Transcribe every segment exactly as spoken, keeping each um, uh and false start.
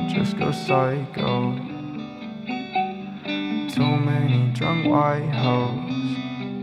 might just go psycho. Too many drunk white hoes.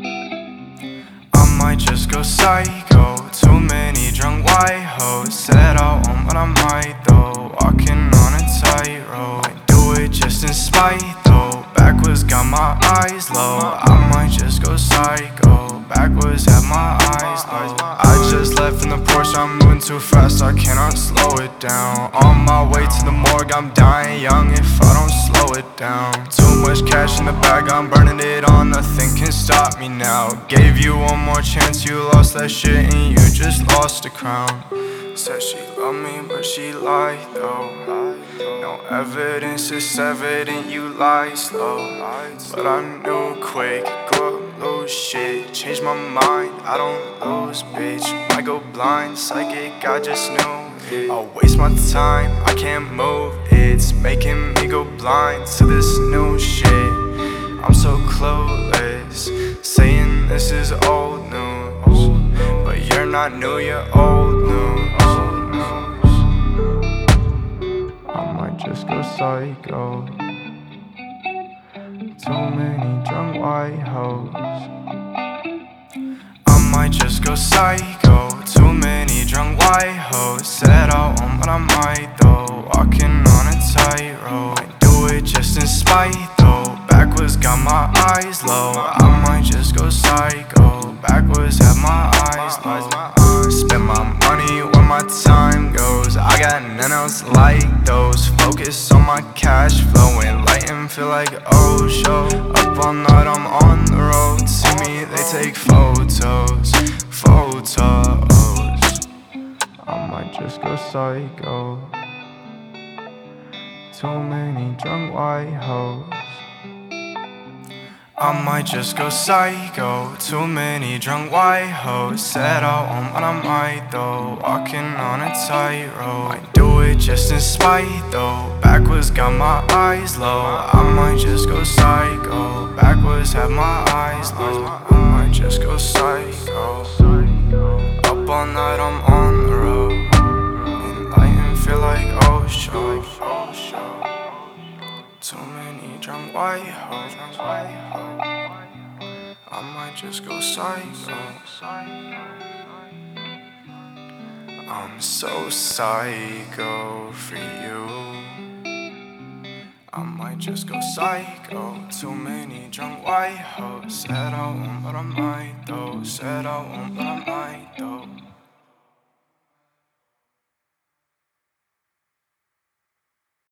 I might just go psycho. Too many drunk white hoes. Said I won't, but I might though. Walking on a tightrope. I do it just in spite though. Backwards got my eyes low. I might just go psycho. Backwards have my eyes low. I just left in the Porsche, I'm moving too fast, I cannot slow it down. On my way to the morgue, I'm dying young if I don't slow it down. Too much cash in the bag, I'm burning it all, nothing can stop me now. Gave you one more chance, you lost that shit and you just lost the crown. Said she loved me, but she lied though. No evidence, it's evident you lied slow. But I knew quick, go up, lose shit. Change my mind, I don't lose, bitch. Might go blind, psychic, I just knew it. I'll waste my time, I can't move. It's making me go blind to this new shit. I'm so clueless, saying this is old news. But you're not new, you're old news. I might just go psycho. Too many drunk white hoes. I might just go psycho. Too many drunk white hoes. Said I won't, but I might though. Walking on a tightrope. I do it just in spite though. Backwards got my eyes low. I might just go psycho. Backwards have my eyes low. Spend my money where my time goes. I got none else like those. Focus on my cash flow. Enlighten, feel like oh show. Up all night, I'm on the road. See me, they take photos. Photos. I might just go psycho. Too many drunk white hoes. I might just go psycho. Too many drunk white hoes. Said I won't, but I might though. Walking on a tightrope. I do it just in spite though. Backwards got my eyes low. I might just go psycho. Backwards have my eyes low. I might just go psycho. Up all night, I'm on the road. Enlighten, feel like oh show. Too many drunk white hoes. I might just go psycho. I'm so psycho for you. I might just go psycho. Too many drunk white hoes. Said I won't, but I might though. Said I won't, but I might though.